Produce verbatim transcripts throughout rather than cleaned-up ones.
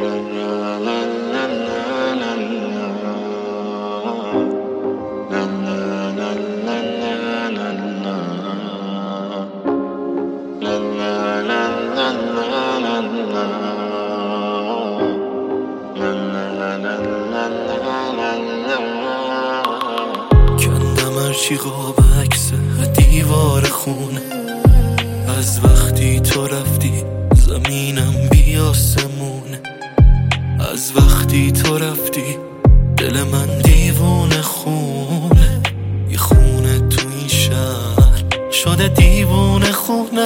کندم هرچی قاب عکس دیوار خونه، از وقتی تو رفتی زمینم بی آسمونه، از وقتی تو رفتی دل من دیوونه خونه، یه خونه تو این شهر شده دیوونه خونه.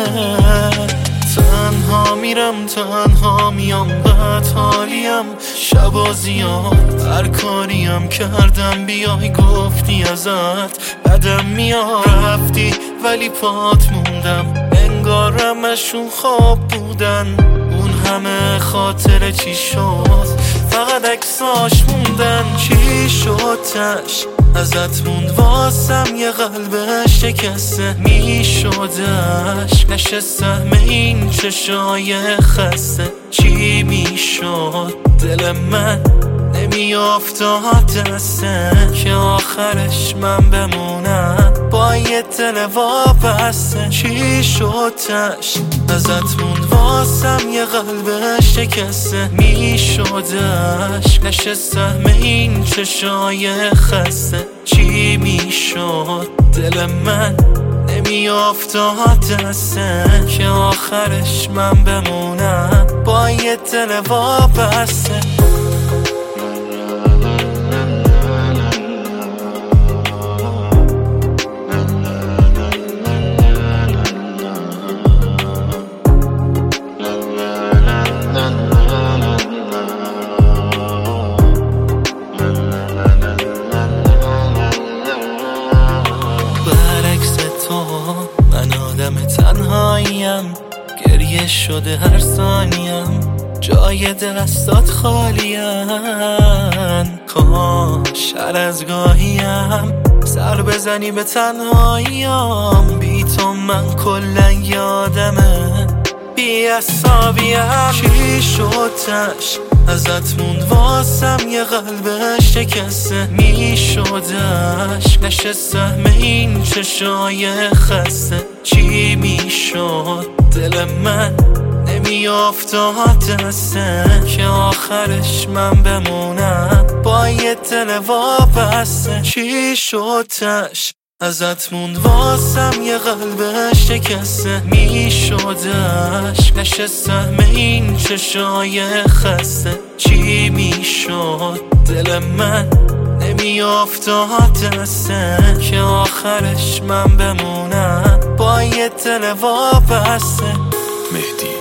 تنها میرم تنها میام، بد حالیم شبا زیاد، هر کاریم کردم بیای گفتی ازت بدم میاد. رفتی ولی پات موندم، انگارم اشون خواب بودن، اون همه خاطر چی شد فقط عکساش موندن. چی شد تش ازت موند واسم یه قلب شکسته، میشدش نشه سهم این چشای خسته. چی میشد دل من نمیافتاد دسته، که آخرش من بمونم با یه دل وابسته. چی شد تش ازت موند واسم یه قلب شکسته، میشدش نشه سهم این چشای خسته. چی میشد دل من نمیافتاد دسته، که آخرش من بمونم با یه دل وابسته. من آدم تنهاییم، گریه شده هر ثانیم، جای دستات خالیم. کاش هر از گاهیم سر بزنی به تنهاییم، بی تو من کلن یادمه بی اصابیم. چی شد تش ازت موند واسم یه قلب شکسته، میشدش نشه سهم این چشای خسته. چی میشد دل من نمیافتاد دسته، که آخرش من بمونم با یه دل وابسته. چی شد تش ازت موند واسم یه قلب شکسته، میشدش نشه سهم این چشای خسته. چی میشد دل من نمیافتاد دسته، که آخرش من بمونم با یه دل وابسته. مهدی